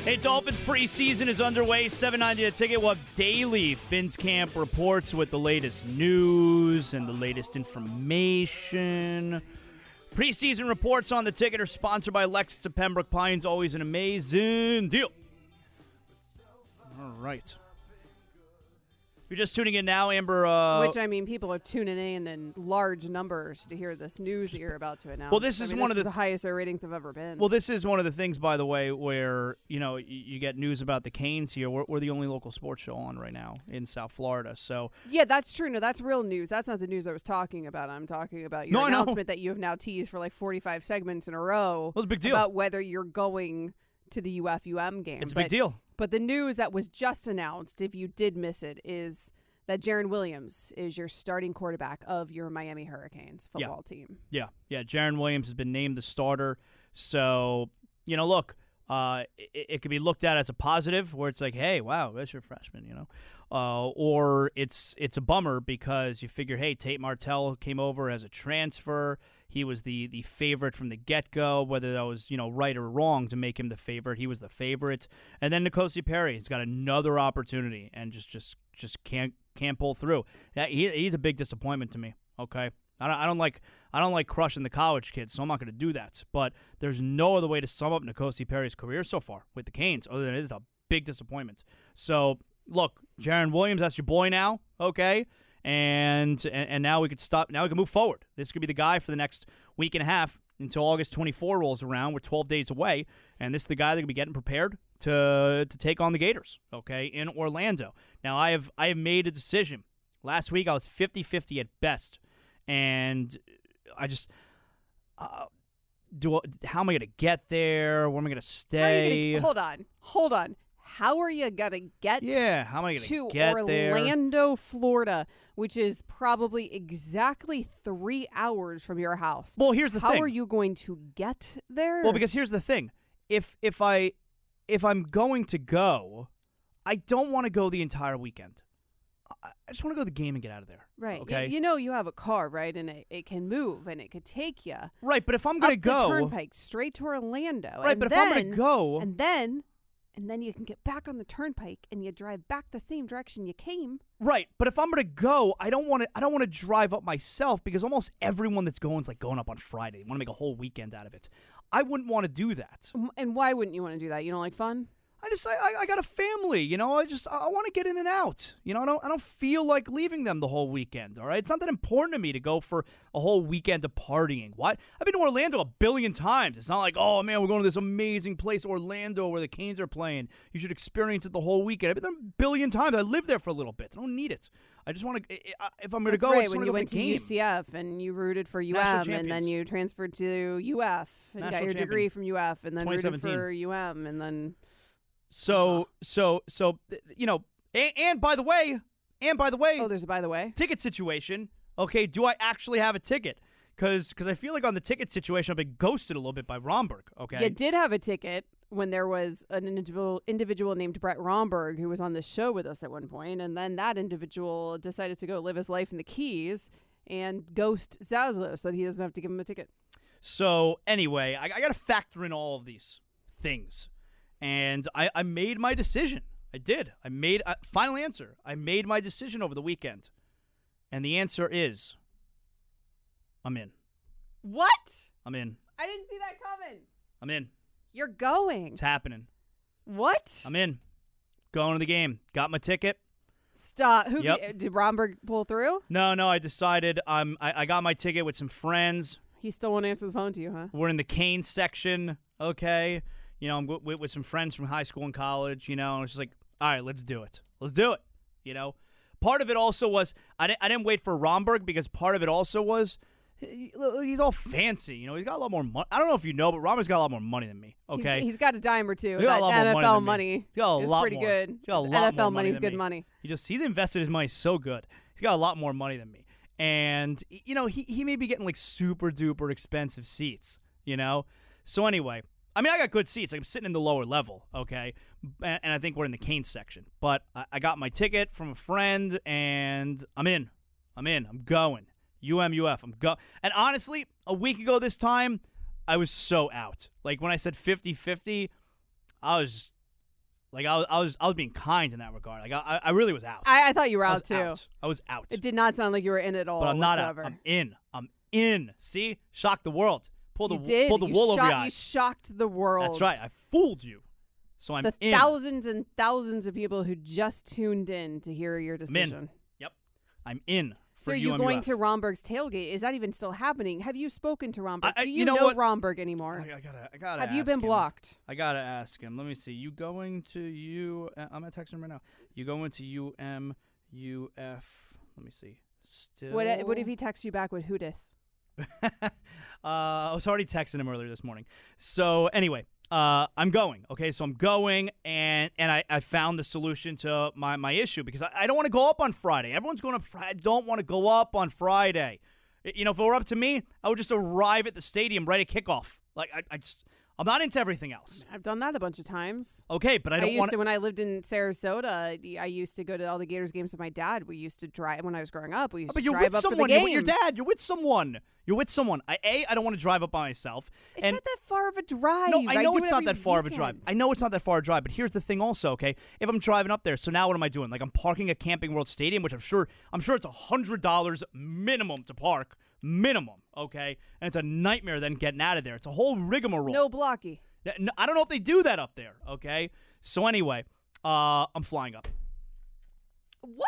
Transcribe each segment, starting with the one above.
Hey, Dolphins preseason is underway. $7.90 a ticket. We'll have daily Fins Camp reports with the latest news and the latest information. Preseason reports on the ticket are sponsored by Lexus of Pembroke Pines. Always an amazing deal. All right. If you're just tuning in now, Amber. Which, I mean, people are tuning in large numbers to hear this news that you're about to announce. Well, this is the highest our ratings have ever been. Well, this is one of the things, by the way, where, you get news about the Canes here. We're the only local sports show on right now in South Florida. So yeah, that's true. No, that's real news. That's not the news I was talking about. I'm talking about your announcement that you have now teased for like 45 segments in a row. Well, it's a big deal. About whether you're going to the UF-UM game. It's a big deal. But the news that was just announced, if you did miss it, is that Jarren Williams is your starting quarterback of your Miami Hurricanes football team. Yeah. Jarren Williams has been named the starter. So, look, it could be looked at as a positive where it's like, hey, wow, that's your freshman, or it's a bummer because you figure, hey, Tate Martell came over as a transfer. He was the favorite from the get-go, whether that was, right or wrong to make him the favorite. He was the favorite. And then N'Kosi Perry has got another opportunity and just can't pull through. He's a big disappointment to me, okay? I don't like crushing the college kids, so I'm not going to do that. But there's no other way to sum up N'Kosi Perry's career so far with the Canes other than it is a big disappointment. So, look, Jarren Williams, that's your boy now, okay? And now we could stop. Now we can move forward. This could be the guy for the next week and a half until August 24 rolls around. We're 12 days away, and this is the guy that could be getting prepared to take on the Gators, okay, in Orlando. Now, I have made a decision. Last week, I was 50-50 at best, and I just how am I going to get there? Where am I going to stay? Hold on. How are you going to get how am I going to get Orlando, Florida, which is probably exactly 3 hours from your house? Well, here's the thing. How are you going to get there? Well, because here's the thing. If I'm going to go, I don't want to go the entire weekend. I just want to go to the game and get out of there. Right. Okay. You have a car, right? And it can move and it could take you. Right, but if I'm going to go, the turnpike straight to Orlando. Right, but if I'm going to go, and then you can get back on the turnpike and you drive back the same direction you came. Right, but if I'm going to go, I don't want to drive up myself because almost everyone that's going is like going up on Friday. They want to make a whole weekend out of it. I wouldn't want to do that. And why wouldn't you want to do that? You don't like fun? I got a family, I want to get in and out. I don't feel like leaving them the whole weekend, all right? It's not that important to me to go for a whole weekend of partying. What? I've been to Orlando a billion times. It's not like, oh, man, we're going to this amazing place, Orlando, where the Canes are playing. You should experience it the whole weekend. I've been there a billion times. I lived there for a little bit. I don't need it. I just want to, if I'm going to go, I just want to go when you went to UCF and you rooted for UM and then you transferred to UF and got your degree from UF and then rooted for UM and then... So, and by the way, oh, there's a by the way ticket situation. Okay, do I actually have a ticket? Because I feel like on the ticket situation, I've been ghosted a little bit by Romberg. Okay, you did have a ticket when there was an individual named Brett Romberg who was on the show with us at one point, and then that individual decided to go live his life in the Keys and ghost Zaslow so that he doesn't have to give him a ticket. So anyway, I got to factor in all of these things. And I made my decision. I did. I made a final answer. I made my decision over the weekend. And the answer is, I'm in. What? I'm in. I didn't see that coming. I'm in. You're going. It's happening. What? I'm in. Going to the game. Got my ticket. Stop. Yep. Did Romberg pull through? No. I decided I got my ticket with some friends. He still won't answer the phone to you, huh? We're in the Canes section. Okay. I'm with some friends from high school and college, and it's just like, all right, let's do it. Let's do it, Part of it also was, I didn't wait for Romberg because part of it also was, he's all fancy, he's got a lot more money. I don't know if you know, but Romberg's got a lot more money than me, okay? He's got a dime or two. He's got a lot more NFL money. He's got a lot pretty more. good. He's got a lot NFL more money's than good me. money. He's invested his money so good. He's got a lot more money than me. And, he may be getting like super duper expensive seats, So anyway, I got good seats. I'm sitting in the lower level, okay? And I think we're in the Canes section. But I got my ticket from a friend, and I'm in. I'm going. UF. And honestly, a week ago this time, I was so out. Like when I said 50-50, I was Like I was being kind in that regard. Like I really was out. I thought you were out too. I was out. It did not sound like you were in at all. But I'm not whatsoever. out. I'm in. See? Shocked the world. Pull the You wool over your eyes. You shocked the world. That's right. I fooled you. So I'm the in. thousands and thousands of people who just tuned in to hear your decision. Yep. I'm in. So you're going to Romberg's tailgate. Is that even still happening? Have you spoken to Romberg? Do you know Romberg anymore? I gotta Have you been blocked? I gotta ask him. Let me see. You going to I'm gonna text him right now. You going to UMUF? Let me see. Still. What if he texts you back with who dis? I was already texting him earlier this morning. So anyway, I'm going. Okay, so I'm going, and I found the solution to my issue because I don't want to go up on Friday. Everyone's going up Friday. I don't want to go up on Friday. You know, if it were up to me, I would just arrive at the stadium right at kickoff. Like I'm not into everything else. I've done that a bunch of times. Okay, but I don't want to. When I lived in Sarasota, I used to go to all the Gators games with my dad. We used to drive when I was growing up. We used to drive up for the game. You're with your dad. You're with someone. I don't want to drive up by myself. It's not that far of a drive. No, I know it's not that far of a drive. I know it's not that far a drive, but here's the thing also, okay? If I'm driving up there, so now what am I doing? Like I'm parking at Camping World Stadium, which I'm sure it's $100 minimum to park. Minimum, okay? And it's a nightmare then getting out of there. It's a whole rigmarole. No blocky. I don't know if they do that up there, okay? So anyway, I'm flying up. What?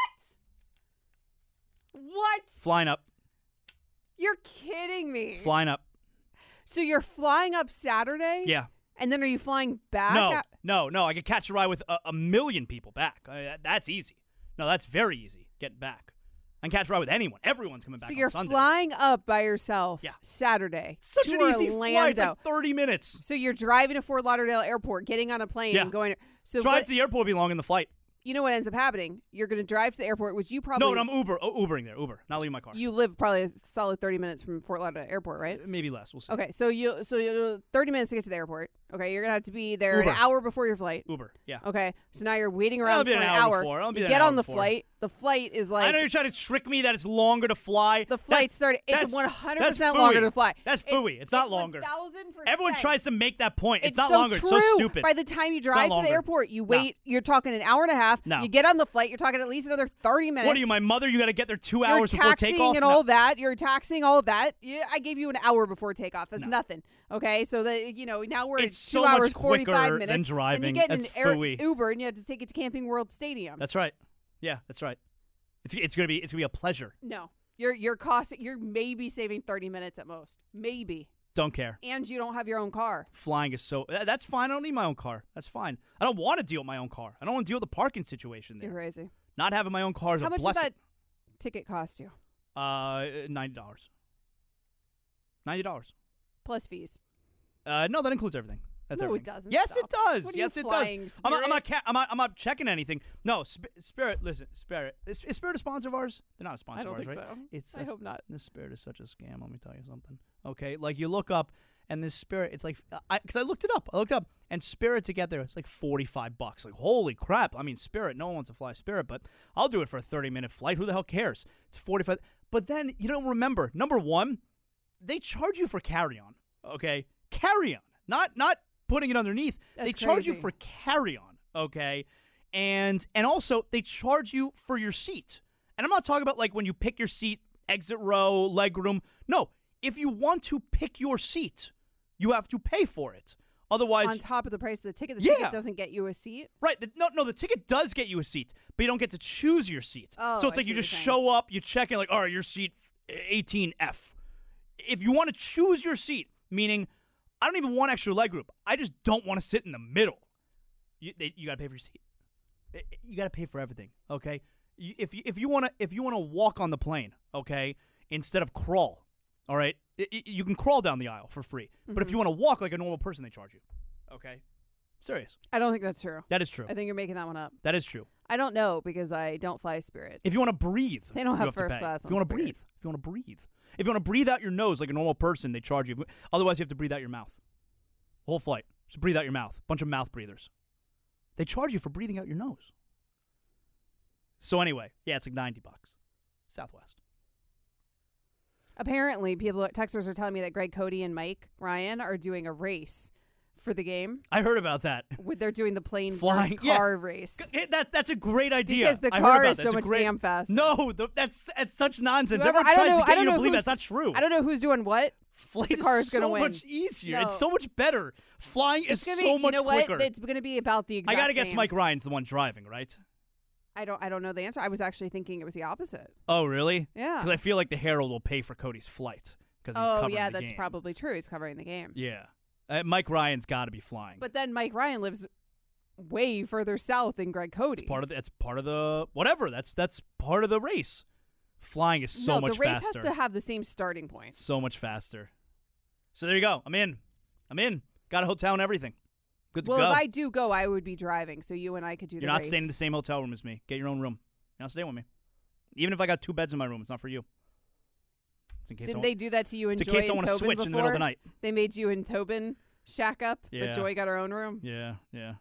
Flying up. You're kidding me. Flying up. So you're flying up Saturday? Yeah. And then are you flying back? No. I could catch a ride with a million people back. That's easy. No, that's very easy, getting back. I can catch a ride with anyone. Everyone's coming back on Sunday. So you're flying up by yourself Saturday Such to an easy Orlando. flight. It's like 30 minutes. So you're driving to Fort Lauderdale Airport, getting on a plane, and going. So drive to the airport will be long in the flight. You know what ends up happening? You're going to drive to the airport, which you probably... No, I'm Ubering there. Uber. Not leaving my car. You live probably a solid 30 minutes from Fort Lauderdale Airport, right? Maybe less. We'll see. Okay, so you 30 minutes to get to the airport. Okay, you're going to have to be there an hour before your flight. Uber, yeah. Okay, so now you're waiting around for an hour. You get on the flight. The flight is like... I know you're trying to trick me that it's longer to fly. The flight started... It's 100% longer to fly. That's phooey. It's not longer. 1,000%. Everyone tries to make that point. It's not so longer. True. It's so stupid. By the time you drive to the airport, you wait. You're talking an hour and a half. No. You get on the flight. You're talking at least another 30 minutes. What are you, my mother? You got to get there 2 hours before takeoff? You're taxiing and all that. You're taxing all of that. I gave you an hour before takeoff. That's nothing. Okay, so now we're at 2 hours 45 minutes. Than driving. And you get that's an phooey. Uber and you have to take it to Camping World Stadium. That's right. Yeah, that's right. It's gonna be a pleasure. No, you're maybe saving 30 minutes at most. Maybe. Don't care. And you don't have your own car. Flying is that's fine. I don't need my own car. That's fine. I don't want to deal with my own car. I don't want to deal with the parking situation there. You're crazy. Not having my own car is a blessing. How much did that ticket cost you? $90. $90 plus fees. No, that includes everything. That's no, everything. It doesn't. Yes, Stop. it does. What Yes, it does. I'm not checking anything. No, Spirit. Listen, Spirit. Is Spirit a sponsor of ours? They're not a sponsor of ours, right? I don't think so. I hope not. This Spirit is such a scam. Let me tell you something. Okay, like you look up, and this Spirit, it's like because I looked it up. And Spirit to get there, it's like $45. Like holy crap! I mean, Spirit. No one wants to fly Spirit, but I'll do it for a 30-minute flight. Who the hell cares? It's $45. But then you don't remember. Number one, they charge you for carry-on. Okay, carry-on, not putting it underneath. That's they charge crazy. you for carry-on, okay? And also they charge you for your seat. And I'm not talking about like when you pick your seat, exit row, leg room. No, if you want to pick your seat, you have to pay for it. Otherwise, on top of the price of the ticket, ticket doesn't get you a seat. Right. No, the ticket does get you a seat, but you don't get to choose your seat. Oh, so it's like you just show up, you check in like, all right, your seat 18F. If you want to choose your seat, meaning I don't even want extra leg room. I just don't want to sit in the middle. You got to pay for your seat. You got to pay for everything, okay? If you want to walk on the plane, okay, instead of crawl, all right? You can crawl down the aisle for free. But if you want to walk like a normal person, they charge you. Okay? Serious. I don't think that's true. That is true. I think you're making that one up. That is true. I don't know because I don't fly Spirit. If you want to breathe, they don't have to first pay. class. If you want to breathe. If you want to breathe out your nose like a normal person, they charge you. Otherwise, you have to breathe out your mouth. The whole flight. Just breathe out your mouth. Bunch of mouth breathers. They charge you for breathing out your nose. So anyway, yeah, it's like $90. Southwest. Apparently, texters are telling me that Greg Cody and Mike Ryan are doing a race for the game. I heard about that. They're doing the plane Flying, versus car race. That's a great idea. Because the I heard car about is that. so It's a much great- damn faster. No, that's such nonsense. Whoever- Everyone tries to get you to believe who's- that's not true. I don't know who's doing what. Flight the car is is gonna so win. much easier. No. It's so much better. Flying is It's gonna so be, much you know quicker. what? It's going to be about the exact I gotta guess same. Mike Ryan's the one driving, right? I don't know the answer. I was actually thinking it was the opposite. Oh, really? Yeah. Because I feel like the Herald will pay for Cody's flight because he's Oh, covering yeah, the that's game. probably true. He's covering the game. Yeah. Mike Ryan's got to be flying. But then Mike Ryan lives way further south than Greg Cody. That's part of the whatever. That's part of the race. Flying is so much the race faster. has to have the same starting point. So much faster. So there you go. I'm in. Got a hotel and everything. Good to Well, go. if I do go, I would be driving, so you and I could do You're the not race. staying in the same hotel room as me. Get your own room. You're not staying with me. Even if I got 2 beds in my room, it's not for you. It's in case Didn't they do that to you and it's Joy in case I and want to Tobin switch before? in the middle of the night. They made you and Tobin shack up, Yeah. but Joy got her own room. Yeah.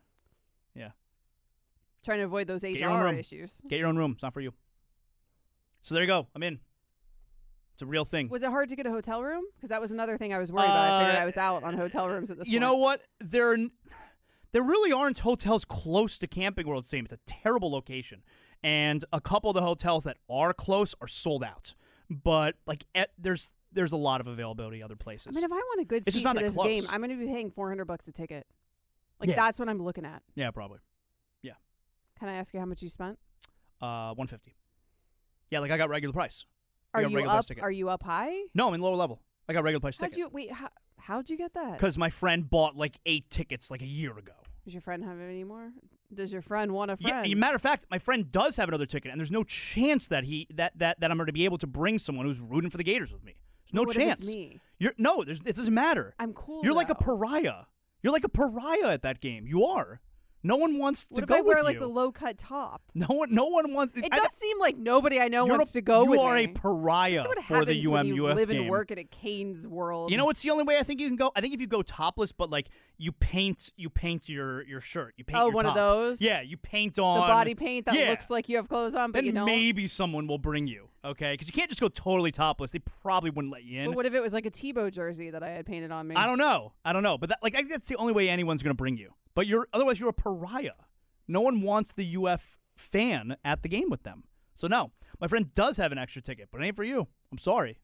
Trying to avoid those Get your own HR room. issues. Get your own room. It's not for you. So there you go. I'm in. It's a real thing. Was it hard to get a hotel room? Because that was another thing I was worried about. I figured I was out on hotel rooms at this point. You know what? There really aren't hotels close to Camping World Stadium. It's a terrible location. And a couple of the hotels that are close are sold out. But there's a lot of availability other places. I mean, if I want a good It's just seat not to that this close. game, I'm going to be paying $400 a ticket. Yeah. That's what I'm looking at. Yeah, probably. Can I ask you how much you spent? $150. Yeah, I got regular price. I Are got you regular price up? ticket. Are you up high? No, I'm in lower level. I got regular price ticket. How'd you get that? Because my friend bought 8 tickets a year ago. Does your friend have any more? Does your friend want a Yeah, friend? matter of fact, my friend does have another ticket, and there's no chance that I'm going to be able to bring someone who's rooting for the Gators with me. There's no What chance. If it's me? It doesn't matter. I'm cool. You're like a though. pariah. You're like a pariah at that game. You are. No one wants What to if go I wear with you. the low cut top? No one wants. It does seem like nobody I know you're wants a- to go with You are me. a pariah That's what for the happens when you UF live game. and work at a Canes world. You know what's the only way I think you can go? I think if you go topless, but you paint your shirt. You paint your one of top. those? Yeah, you paint the on body paint that Yeah. looks like you have clothes on, but Then you don't. maybe someone will bring you, okay? Because you can't just go totally topless. They probably wouldn't let you in. But what if it was like a Tebow jersey that I had painted on me? I don't know. But I think that's the only way anyone's going to bring you. But otherwise you're a pariah. No one wants the UF fan at the game with them. So no, my friend does have an extra ticket, but it ain't for you. I'm sorry.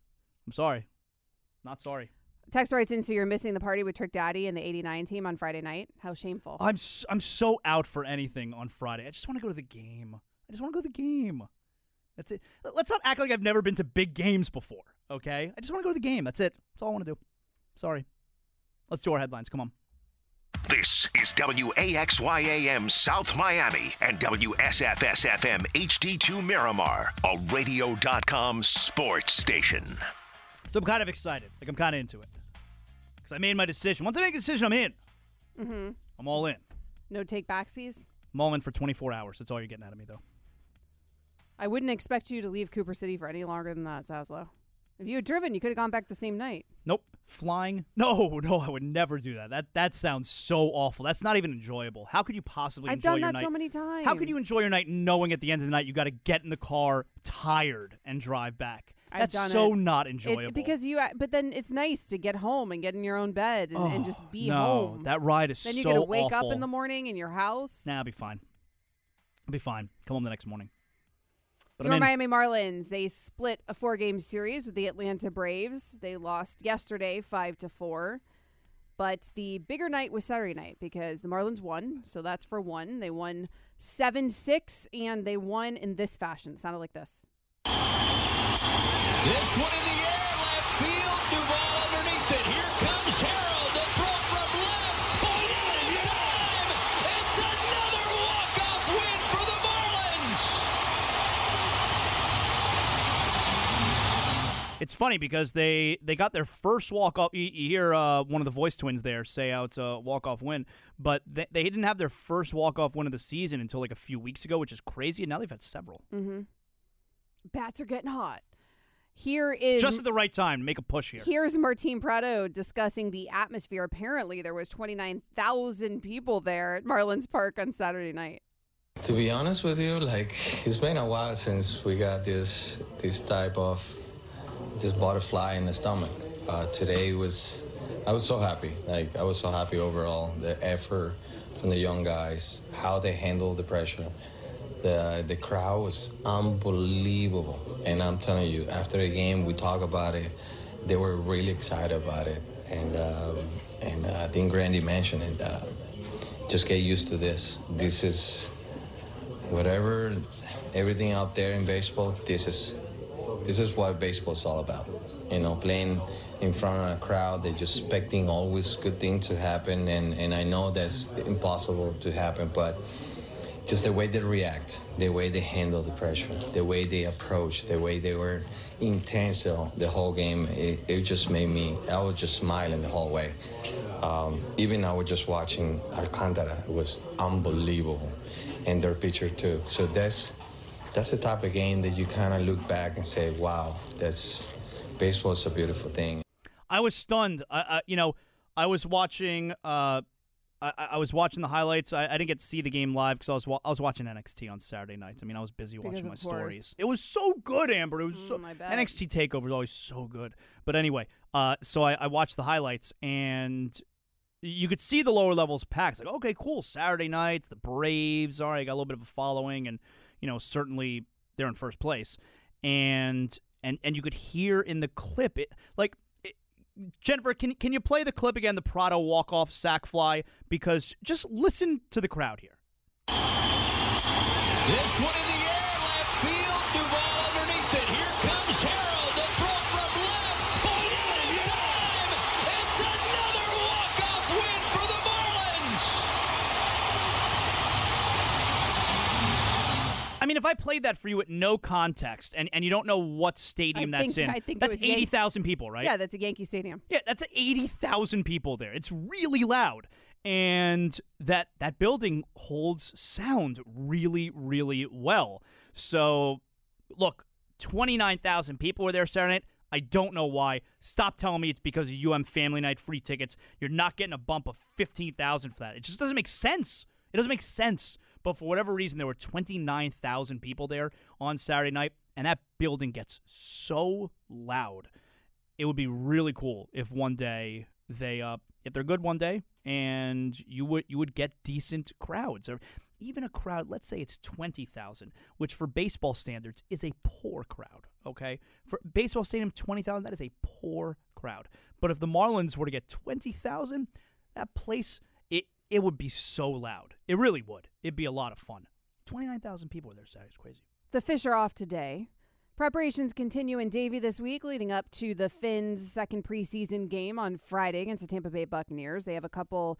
Not sorry. Text writes in, so you're missing the party with Trick Daddy and the 89 team on Friday night? How shameful. I'm so out for anything on Friday. I just want to go to the game. That's it. Let's not act like I've never been to big games before, okay? I just want to go to the game. That's it. That's all I want to do. Sorry. Let's do our headlines. Come on. This is WAXYAM South Miami and WSFS-FM HD2 Miramar, a radio.com sports station. So I'm kind of excited. I'm kind of into it. Because I made my decision. Once I make a decision, I'm in. Mm-hmm. I'm all in. No take backsies? I'm all in for 24 hours. That's all you're getting out of me, though. I wouldn't expect you to leave Cooper City for any longer than that, Zaslow. If you had driven, you could have gone back the same night. Nope. Flying? No, I would never do that. That sounds so awful. That's not even enjoyable. How could you possibly I've enjoy done your that night? so many times. How could you enjoy your night knowing at the end of the night you got to get in the car tired and drive back? I've That's done so it. not enjoyable. But then it's nice to get home and get in your own bed and just be no, home. that ride is then you so get to wake up awful. in the morning in your house. Nah, I'll be fine. Come home the next morning. But Your I'm in. Miami Marlins, they split a 4-game series with the Atlanta Braves. They lost yesterday 5-4. But the bigger night was Saturday night because the Marlins won. So that's for one. They won 7-6, and they won in this fashion. It sounded like this. This one in the air, left field. Duvall underneath it. Here comes Harold. The throw from left. Point out in time. It's another walk-off win for the Marlins. It's funny because they got their first walk-off. You hear one of the voice twins there say how it's a walk-off win, but they didn't have their first walk-off win of the season until a few weeks ago, which is crazy, and now they've had several. Mm-hmm. Bats are getting hot. Here is Just at the right time to make a push here. Here's Martin Prado discussing the atmosphere. Apparently, there was 29,000 people there at Marlins Park on Saturday night. To be honest with you, it's been a while since we got this type of this butterfly in the stomach. Today was I was so happy. Like, I was so happy overall. The effort from the young guys, how they handled the pressure. The crowd was unbelievable. And I'm telling you, after the game, we talk about it. They were really excited about it. And I think Randy mentioned it. Just get used to this. This is whatever, everything out there in baseball, this is what baseball is all about. You know, playing in front of a crowd, they're just expecting always good things to happen. And I know that's impossible to happen, but just the way they react, the way they handle the pressure, the way they approach, the way they were intense the whole game, it just made me, I was just smiling the whole way. Even I was just watching Alcantara, it was unbelievable, and their pitcher too. So that's the type of game that you kind of look back and say, wow, baseball is a beautiful thing. I was stunned. I was watching. I was watching the highlights. I didn't get to see the game live because I was watching NXT on Saturday nights. I mean, I was busy watching my stories. It was so good, Amber. It was so NXT Takeover is always so good. But anyway, so I watched the highlights, and you could see the lower levels packed. Like, okay, cool. Saturday nights, the Braves. All right, got a little bit of a following, and certainly they're in first place. And you could hear in the clip Jennifer, can you play the clip again, the Prado walk-off sac fly? Because just listen to the crowd here. This one in the air, left field, Duvall underneath it. Here comes Harold, the throw from left. Point in time. It's another walk-off win for the Marlins. I mean, if I played that for you at no context, and you don't know what stadium that's in, that's 80,000 people, right? Yeah, that's a Yankee Stadium. Yeah, that's 80,000 people there. It's really loud. And that building holds sound really, really well. So, look, 29,000 people were there Saturday night. I don't know why. Stop telling me it's because of UM Family Night free tickets. You're not getting a bump of 15,000 for that. It just doesn't make sense. It doesn't make sense. But for whatever reason, there were 29,000 people there on Saturday night, and that building gets so loud. It would be really cool if one day if they're good one day, and you would get decent crowds, or even a crowd. Let's say it's 20,000, which for baseball standards is a poor crowd. Okay, for baseball stadium 20,000, that is a poor crowd. But if the Marlins were to get 20,000, that place. It would be so loud. It really would. It'd be a lot of fun. 29,000 people were there Saturday. It's crazy. The Fish are off today. Preparations continue in Davie this week, leading up to the Fins' second preseason game on Friday against the Tampa Bay Buccaneers. They have a couple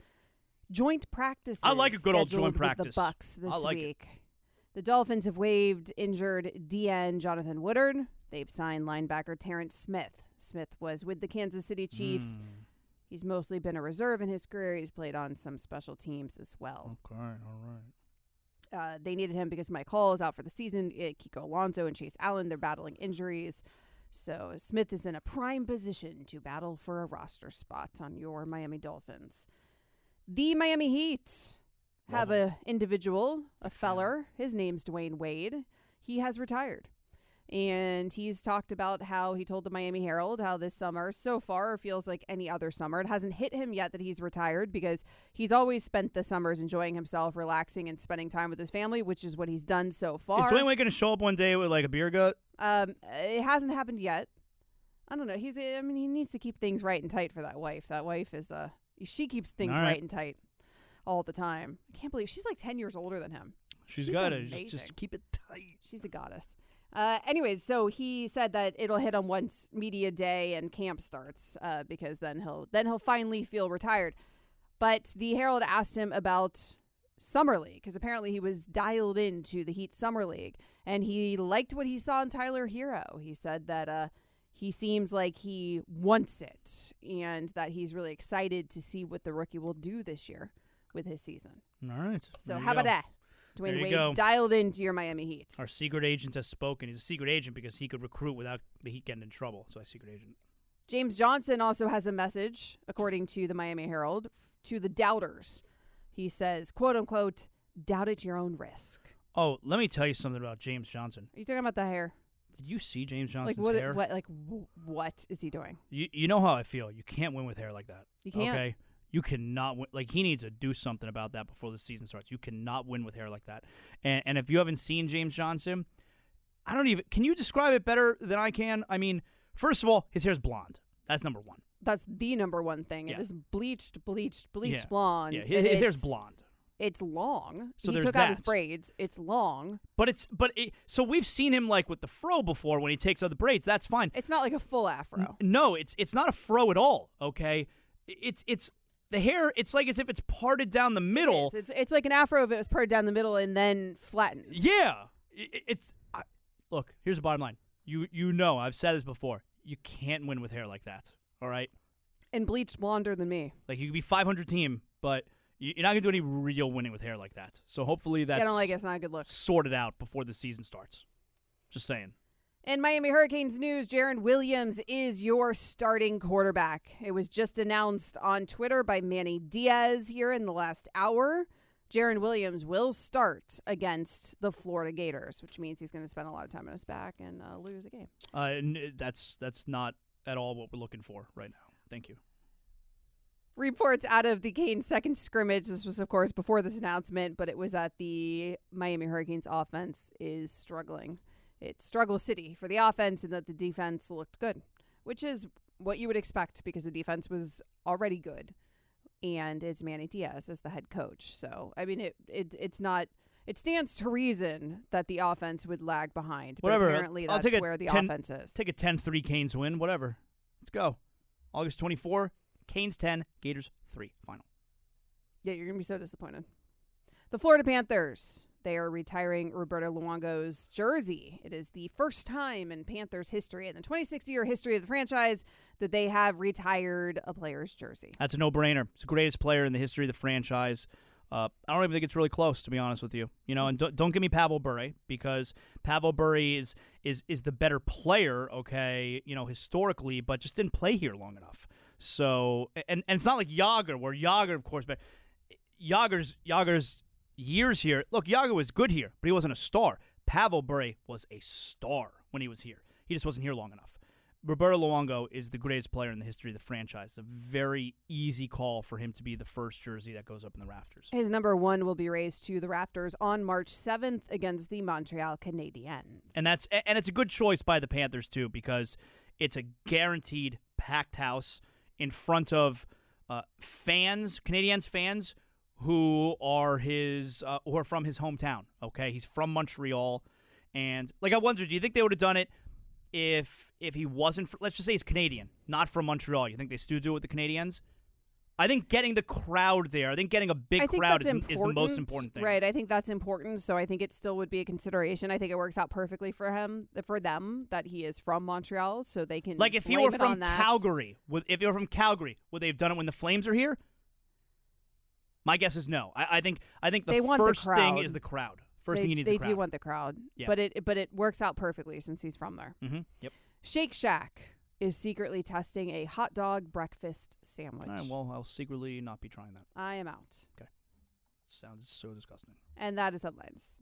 joint practices. I like a good old joint practice. With the Bucks this week. It. The Dolphins have waived injured DN Jonathan Woodard. They've signed linebacker Terrence Smith. Smith was with the Kansas City Chiefs. He's mostly been a reserve in his career. He's played on some special teams as well. Okay, all right. They needed him because Mike Hall is out for the season. Kiko Alonso and Chase Allen, they're battling injuries. So Smith is in a prime position to battle for a roster spot on your Miami Dolphins. The Miami Heat have an individual, a feller. His name's Dwayne Wade. He has retired. And he's talked about how he told the Miami Herald how this summer so far feels like any other summer. It hasn't hit him yet that he's retired because he's always spent the summers enjoying himself, relaxing, and spending time with his family, which is what he's done so far. Is Dwayne Wade going to show up one day with like a beer gut? It hasn't happened yet. I don't know. He needs to keep things right and tight for that wife. That wife is she keeps things right and tight all the time. I can't believe she's like 10 years older than him. She's got it. Just keep it tight. She's a goddess. Anyways, so he said that it'll hit him once media day and camp starts, because then he'll finally feel retired. But the Herald asked him about Summer League because apparently he was dialed into the Heat Summer League and he liked what he saw in Tyler Hero. He said that he seems like he wants it and that he's really excited to see what the rookie will do this year with his season. All right. So how about that? Dwayne Wade's dialed into your Miami Heat. Our secret agent has spoken. He's a secret agent because he could recruit without the Heat getting in trouble. So, a secret agent. James Johnson also has a message, according to the Miami Herald, to the doubters. He says, quote unquote, doubt at your own risk. Oh, let me tell you something about James Johnson. Are you talking about the hair? Did you see James Like Johnson's hair? what is he doing? You know how I feel. You can't win with hair like that. You can't. Okay? You cannot win. Like, he needs to do something about that before the season starts. You cannot win with hair like that. And if you haven't seen James Johnson, I don't even – can you describe it better than I can? I mean, first of all, his hair's blonde. That's number one. That's the number one thing. Yeah. It is bleached Yeah. blonde. Yeah, his hair's blonde. It's long. So he there's took out his that. braids. It's long. So we've seen him like with the fro before when he takes out the braids. That's fine. It's not like a full afro. No, it's not a fro at all. Okay, it's the hair. It's like as if it's parted down the middle. It's like an afro if it was parted down the middle and then flattened. Yeah, look. Here's the bottom line. You know I've said this before. You can't win with hair like that. All right. And bleached blonder than me. Like, you could be 500 team, but you're not gonna do any real winning with hair like that. So hopefully that's I don't like it. It's not a good look. sorted out before the season starts. Just saying. In Miami Hurricanes news, Jaron Williams is your starting quarterback. It was just announced on Twitter by Manny Diaz here in the last hour. Jaron Williams will start against the Florida Gators, which means he's going to spend a lot of time on his back and lose a game. That's not at all what we're looking for right now. Thank you. Reports out of the Canes' second scrimmage. This was, of course, before this announcement, but it was that the Miami Hurricanes offense is struggling. It's struggle city for the offense, and that the defense looked good, which is what you would expect because the defense was already good, and it's Manny Diaz as the head coach. So, I mean, it's not. It stands to reason that the offense would lag behind, Whatever. but apparently I'll that's take where the 10 offense is. Take a 10-3 Canes win. Whatever. Let's go. August 24. Canes 10, Gators 3. Final. Yeah, you're going to be so disappointed. The Florida Panthers, they are retiring Roberto Luongo's jersey. It is the first time in Panthers history, in the 26-year history of the franchise, that they have retired a player's jersey. That's a no-brainer. It's the greatest player in the history of the franchise. I don't even think it's really close, to be honest with you. You know, and don't give me Pavel Bure, because Pavel Bure is the better player, okay, you know, historically, but just didn't play here long enough. So, and it's not like Jágr, where Jágr, of course, but Jágr's years here. Look, Jágr was good here, but he wasn't a star. Pavel Bure was a star when he was here. He just wasn't here long enough. Roberto Luongo is the greatest player in the history of the franchise. It's a very easy call for him to be the first jersey that goes up in the rafters. His number 1 will be raised to the rafters on March 7th against the Montreal Canadiens. And it's a good choice by the Panthers, too, because it's a guaranteed packed house in front of fans, Canadiens fans, who are from his hometown. Okay, he's from Montreal, and like I wondered, do you think they would have done it if he wasn't? Let's just say he's Canadian, not from Montreal. You think they still do it with the Canadiens? I think getting the crowd there, I think getting a big crowd is the most important thing. Right, I think that's important, so I think it still would be a consideration. I think it works out perfectly for them, that he is from Montreal, so they can like if blame you were it from on that. Calgary, would they have done it when the Flames are here? My guess is no. I think They the want the first thing crowd. is the crowd. First thing you need is the crowd. They do want the crowd, Yeah. but it works out perfectly since he's from there. Mm-hmm. Yep. Shake Shack is secretly testing a hot dog breakfast sandwich. All right, well, I'll secretly not be trying that. I am out. Okay. Sounds so disgusting. And that is headlines.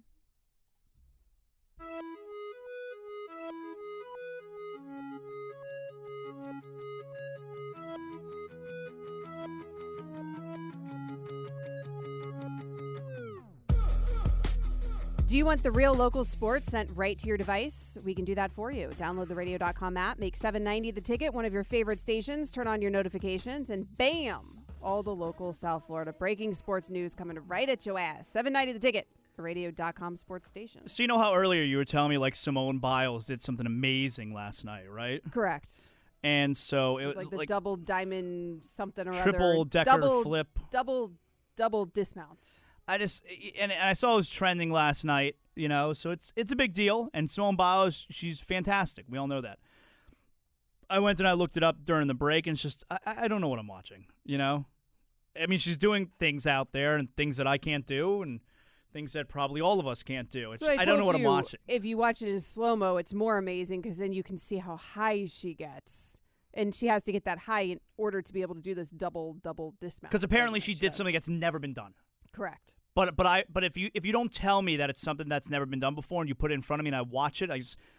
Do you want the real local sports sent right to your device? We can do that for you. Download the radio.com app, make $7.90 the ticket one of your favorite stations, turn on your notifications, and bam! All the local South Florida breaking sports news coming right at your ass. $7.90 the ticket, the radio.com sports station. So you know how earlier you were telling me like Simone Biles did something amazing last night, right? Correct. And so it was like the double diamond something or triple other. decker flip. Double dismount. I saw it was trending last night, you know, so it's a big deal. And Simone Biles, she's fantastic. We all know that. I went and I looked it up during the break, and it's just, I don't know what I'm watching, you know? I mean, she's doing things out there and things that I can't do and things that probably all of us can't do. It's, So I don't know what I'm watching. If you watch it in slow-mo, it's more amazing because then you can see how high she gets. And she has to get that high in order to be able to do this double dismount. Because apparently thing she did something that's never been done. Correct. But if you don't tell me that it's something that's never been done before and you put it in front of me and I watch it,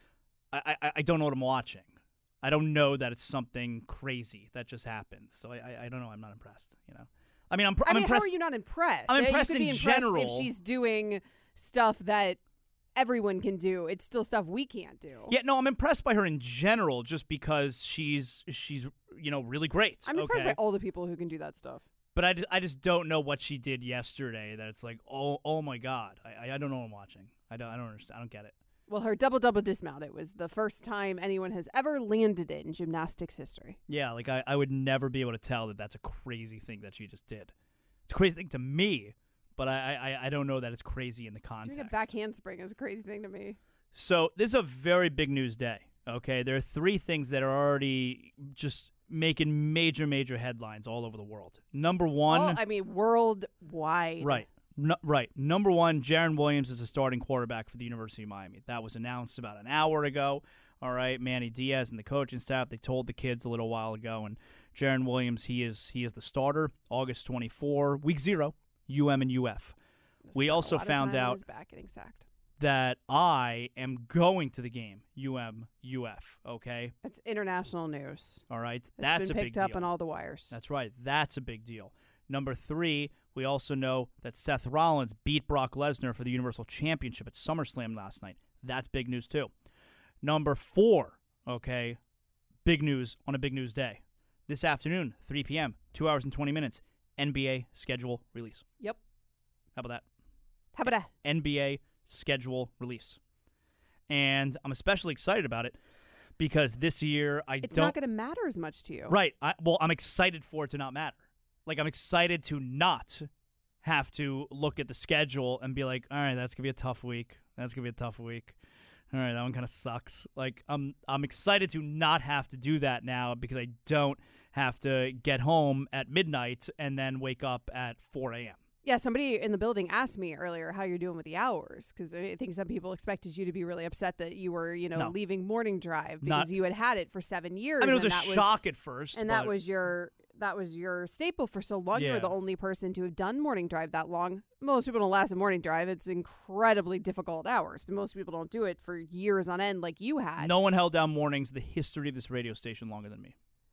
I don't know what I'm watching. I don't know that it's something crazy that just happened. So I don't know. I'm not impressed. I mean, I'm impressed. How are you not impressed? I'm impressed you could in be impressed general. if she's doing stuff that everyone can do. It's still stuff we can't do. Yeah, no, I'm impressed by her in general, just because she's really great. I'm impressed by all the people who can do that stuff. But I just don't know what she did yesterday. That it's like, oh my God, I don't know what I'm watching. I don't understand. I don't get it. Well, her double dismount. It was the first time anyone has ever landed it in gymnastics history. Yeah, like I would never be able to tell that that's a crazy thing that she just did. It's a crazy thing to me, but I don't know that it's crazy in the context. Doing a back handspring is a crazy thing to me. So this is a very big news day, okay? There are 3 things that are already just making major headlines all over the world. Number 1. Well, I mean, worldwide. Right. Right. Number 1, Jaron Williams is the starting quarterback for the University of Miami. That was announced about an hour ago. All right, Manny Diaz and the coaching staff, they told the kids a little while ago, and Jaron Williams, he is the starter. August 24, week 0, UM and UF. We also found out back getting sacked. that I am going to the game, UM UF. Okay, It's international news. all right, It's that's been a picked big up deal. on all the wires. That's right. That's a big deal. Number 3, we also know that Seth Rollins beat Brock Lesnar for the Universal Championship at SummerSlam last night. That's big news, too. Number 4, okay, big news on a big news day. This afternoon, 3 p.m., 2 hours and 20 minutes, NBA schedule release. Yep. How about that? How about that? NBA schedule release. And I'm especially excited about it because this year It's not going to matter as much to you. Right. I'm excited for it to not matter. Like, I'm excited to not have to look at the schedule and be like, all right, that's going to be a tough week. That's going to be a tough week. All right, that one kind of sucks. Like, I'm excited to not have to do that now because I don't have to get home at midnight and then wake up at 4 a.m. Yeah, somebody in the building asked me earlier how you're doing with the hours, because I think some people expected you to be really upset that you were, No. leaving morning drive because you had it for 7 years. I mean, it was and a that shock at first. And but that was your staple for so long. You were Yeah. the only person to have done morning drive that long. Most people don't last a morning drive. It's incredibly difficult hours. Most people don't do it for years on end like you had. no one held down mornings the history of this radio station longer than me.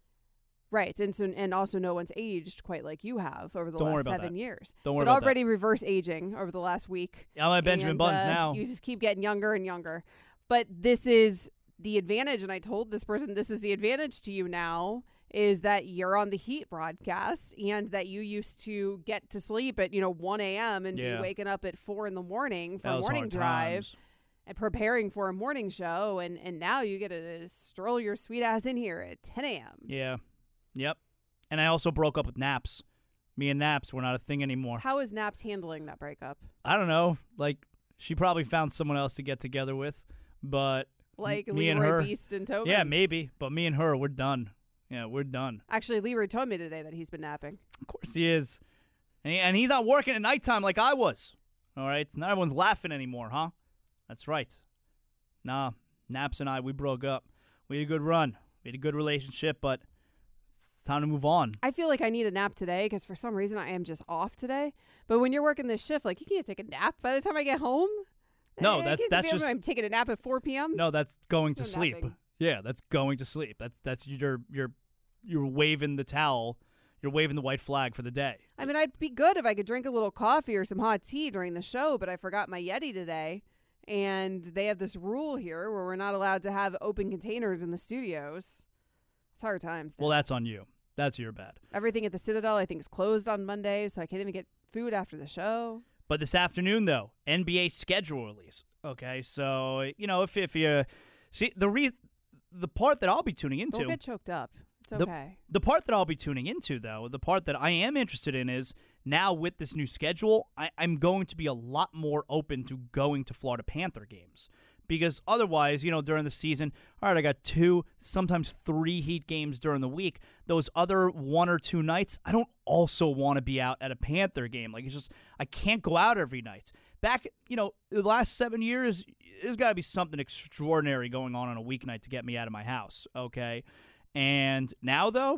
Right, and also no one's aged quite like you have over the Don't worry last about 7 that. years. Don't worry but about that. already reverse aging over the last week. I'm at Benjamin And, Buns now. You just keep getting younger and younger. But this is the advantage, and I told this person this is the advantage to you now, is that you're on the Heat broadcast and that you used to get to sleep at 1 a.m. and Yeah. be waking up at 4 in the morning for That a was morning hard drive times. and preparing for a morning show, and now you get to stroll your sweet ass in here at 10 a.m. Yeah. Yep. And I also broke up with Naps. Me and Naps were not a thing anymore. How is Naps handling that breakup? I don't know. Like, she probably found someone else to get together with, but Like me and Leroy her. Beast and Tobin? Yeah, maybe. But me and her, we're done. Yeah, we're done. Actually, Leroy told me today that he's been napping. Of course he is. And he's not working at nighttime like I was. All right? Not everyone's laughing anymore, huh? That's right. Nah, Naps and I, we broke up. We had a good run. We had a good relationship, but it's time to move on. I feel like I need a nap today because for some reason I am just off today. But when you're working this shift, like, you can't take a nap by the time I get home. No, I can't that's be- just- I'm taking a nap at 4 p.m. No, that's going to There's no sleep. napping. Yeah, that's going to sleep. That's you're waving the towel. You're waving the white flag for the day. I mean, I'd be good if I could drink a little coffee or some hot tea during the show, but I forgot my Yeti today. And they have this rule here where we're not allowed to have open containers in the studios. It's hard times. Well, that's on you. That's your bad. Everything at the Citadel, I think, is closed on Monday, so I can't even get food after the show. But this afternoon, though, NBA schedule release. Okay, so if you see the part that I'll be tuning into. Don't get choked up. It's okay. The part that I'll be tuning into, though, the part that I am interested in is now with this new schedule, I'm going to be a lot more open to going to Florida Panther games. Because otherwise, during the season, all right, I got 2, sometimes 3 Heat games during the week. Those other 1 or 2 nights, I don't also want to be out at a Panther game. Like, it's just, I can't go out every night. Back, the last 7 years, there's got to be something extraordinary going on a weeknight to get me out of my house, okay? And now, though,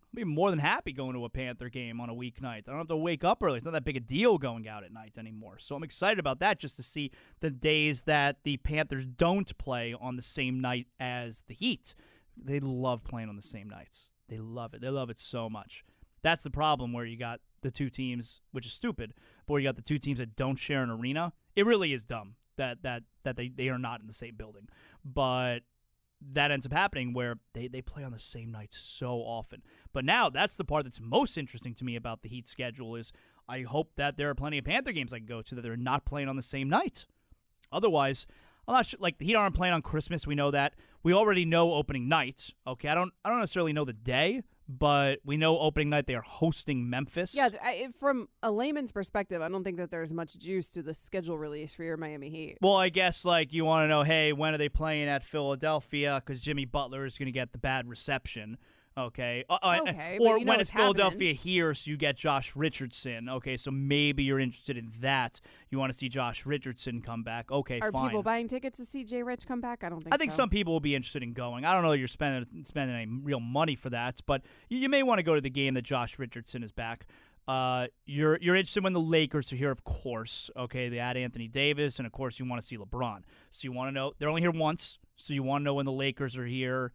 be more than happy going to a Panther game on a weeknight. I don't have to wake up early. It's not that big a deal going out at night anymore. So I'm excited about that just to see the days that the Panthers don't play on the same night as the Heat. They love playing on the same nights. They love it. They love it so much. That's the problem where you got the two teams, which is stupid, but where you got the two teams that don't share an arena. It really is dumb that they are not in the same building. But that ends up happening where they play on the same night so often. But now that's the part that's most interesting to me about the Heat schedule is I hope that there are plenty of Panther games I can go to that they're not playing on the same night. Otherwise, I'm not sure. Like the Heat aren't playing on Christmas. We know that. We already know opening night. Okay, I don't necessarily know the day, but we know opening night they are hosting Memphis. Yeah, from a layman's perspective, I don't think that there's much juice to the schedule release for your Miami Heat. Well, I guess like you want to know, hey, when are they playing at Philadelphia? Because Jimmy Butler is going to get the bad reception. Okay. Okay, or but you know when what's it's Philadelphia happening. here, so you get Josh Richardson. Okay, so maybe you're interested in that. You want to see Josh Richardson come back. Okay, Are fine. people buying tickets to see Jay Rich come back? I don't think so. I think some people will be interested in going. I don't know if you're spending any real money for that, but you may want to go to the game that Josh Richardson is back. You're interested when the Lakers are here, of course. Okay, they add Anthony Davis, and of course you want to see LeBron. So you want to know they're only here once, so you want to know when the Lakers are here.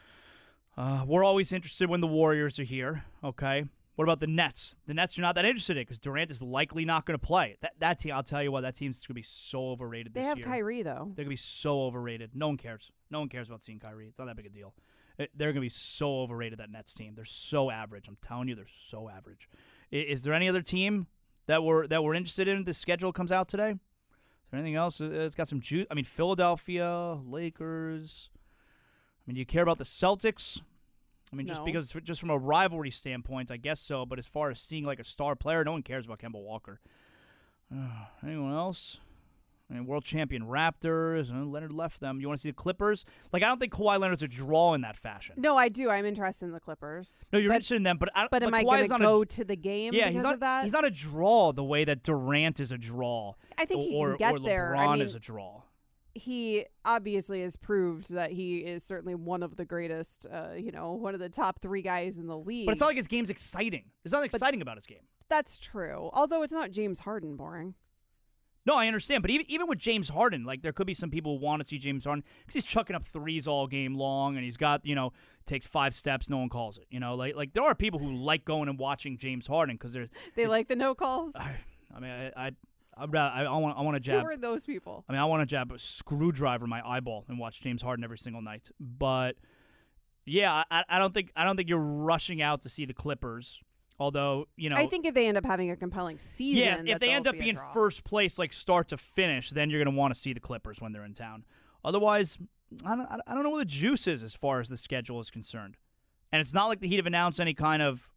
We're always interested when the Warriors are here. Okay, what about the Nets? The Nets you're not that interested in because Durant is likely not going to play. That team, I'll tell you what, that team's going to be so overrated They this have year. Kyrie, though. They're going to be so overrated. No one cares. No one cares about seeing Kyrie. It's not that big a deal. They're going to be so overrated, that Nets team. They're so average. I'm telling you, they're so average. Is there any other team that we're interested in? The schedule comes out today. Is there anything else? It's got some juice. I mean, Philadelphia, Lakers. I mean, do you care about the Celtics? I mean, No. just from a rivalry standpoint, I guess so. But as far as seeing like a star player, no one cares about Kemba Walker. Anyone else? I mean, world champion Raptors. Leonard left them. You want to see the Clippers? Like, I don't think Kawhi Leonard's a draw in that fashion. No, I do. I'm interested in the Clippers. No, you're But- interested in them, but But am I Kawhi's going to not go to the game Yeah, because of that? he's not a draw the way that Durant is a draw. I think he or, can get or there. LeBron I mean, is a draw. he obviously has proved that he is certainly one of the greatest, one of the top 3 guys in the league. But it's not like his game's exciting. There's nothing exciting about his game. That's true. Although it's not James Harden boring. No, I understand, but even with James Harden, like there could be some people who want to see James Harden because he's chucking up threes all game long, and he's got takes 5 steps, no one calls it. Like there are people who like going and watching James Harden because They like the no calls. I mean, I want to jab. Who are those people? I mean, I want to jab a screwdriver in my eyeball and watch James Harden every single night. But yeah, I don't think you're rushing out to see the Clippers. Although I think if they end up having a compelling season, yeah, if that they end they'll up be a being draw. first place, like start to finish, then you're going to want to see the Clippers when they're in town. Otherwise, I don't know what the juice is as far as the schedule is concerned. And it's not like the Heat have announced any kind of,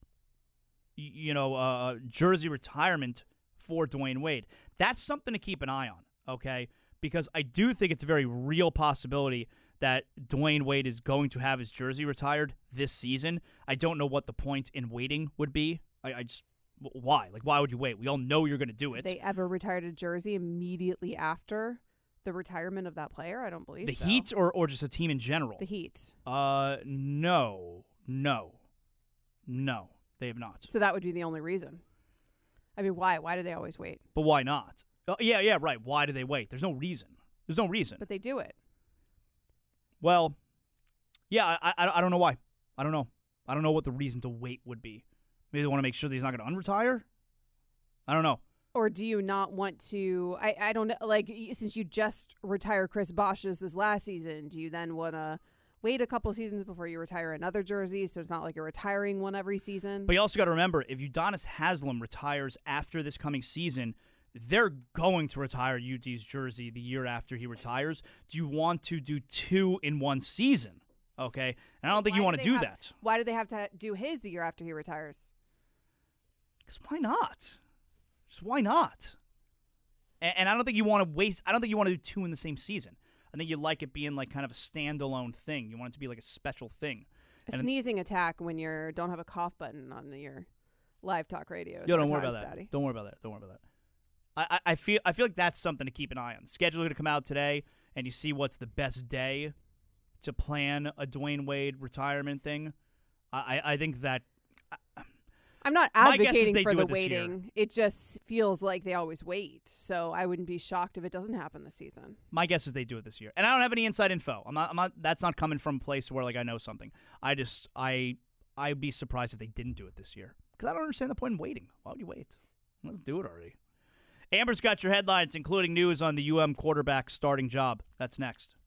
jersey retirement for Dwayne Wade. That's something to keep an eye on, okay? Because I do think it's a very real possibility that Dwayne Wade is going to have his jersey retired this season. I don't know what the point in waiting would be. I just why? Like, why would you wait? We all know you're going to do it. They ever retired a jersey immediately after the retirement of that player? I don't believe The so. Heat or just a team in general? The Heat. No, they have not. So that would be the only reason. I mean, why? Why do they always wait? But why not? Yeah, right. Why do they wait? There's no reason. But they do it. Well, yeah, I don't know why. I don't know. I don't know what the reason to wait would be. Maybe they want to make sure that he's not going to unretire? I don't know. Or do you not want to? I don't know. Like, since you just retire Chris Bosh's this last season, do you then want to wait a couple seasons before you retire another jersey? So it's not like you're retiring one every season. But you also got to remember, if Udonis Haslem retires after this coming season, they're going to retire UD's jersey the year after he retires. Do you want to do 2 in one season? Okay? And I don't think you want to do that. Why do they have to do his the year after he retires? Because why not? Just why not? And I don't think you want to waste. I don't think you want to do 2 in the same season. I think you like it being like kind of a standalone thing. You want it to be like a special thing. A sneezing attack when you don't have a cough button on your live talk radio. Don't worry about that. Don't worry about that. Don't worry about that. I feel like that's something to keep an eye on. The schedule is going to come out today, and you see what's the best day to plan a Dwayne Wade retirement thing. I think that I'm not My guess is advocating they for do the it this year. waiting. It just feels like they always wait. So I wouldn't be shocked if it doesn't happen this season. My guess is they do it this year, and I don't have any inside info. I'm not. That's not coming from a place where like I know something. I'd be surprised if they didn't do it this year because I don't understand the point in waiting. Why would you wait? Let's do it already. Amber's got your headlines, including news on the UM quarterback starting job. That's next.